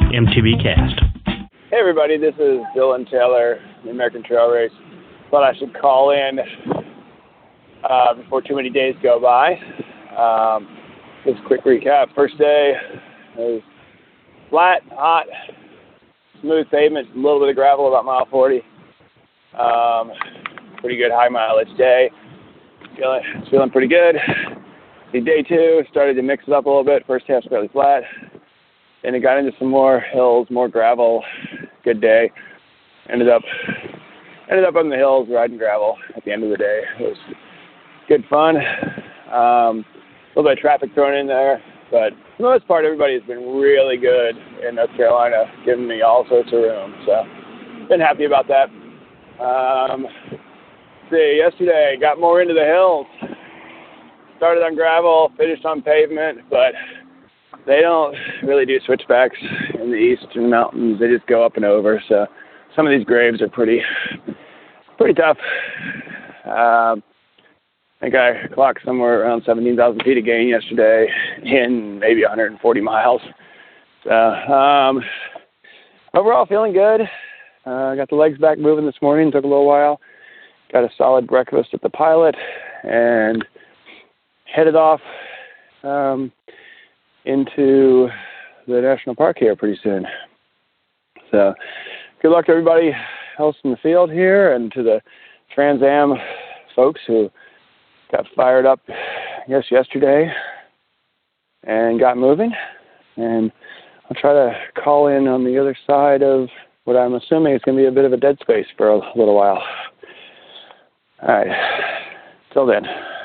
MTB Cast. Hey everybody, this is Dylan Taylor, the American Trail Race. Thought I should call in before too many days go by. Just a quick recap. First day, it was flat, hot, smooth pavement, a little bit of gravel, about mile 40. Pretty good high mileage day. Feeling pretty good. Day two, started to mix it up a little bit. First half's fairly flat. Then it got into some more hills, more gravel. Good day. Ended up on the hills riding gravel at the end of the day. It was good fun. A little bit of traffic thrown in there, but for the most part, everybody has been really good in North Carolina, giving me all sorts of room. So, been happy about that. Yesterday, got more into the hills. Started on gravel, finished on pavement, but they don't really do switchbacks in the eastern mountains. They just go up and over. So some of these graves are pretty tough. I think I clocked somewhere around 17,000 feet of gain yesterday in maybe 140 miles. So overall, feeling good. Got the legs back moving this morning. Took a little while. Got a solid breakfast at the Pilot and headed off into the national park here pretty soon. So good luck to everybody else in the field here and to the Trans Am folks who got fired up, I guess, yesterday and got moving. And I'll try to call in on the other side of what I'm assuming is going to be a bit of a dead space for a little while. All right. Till then.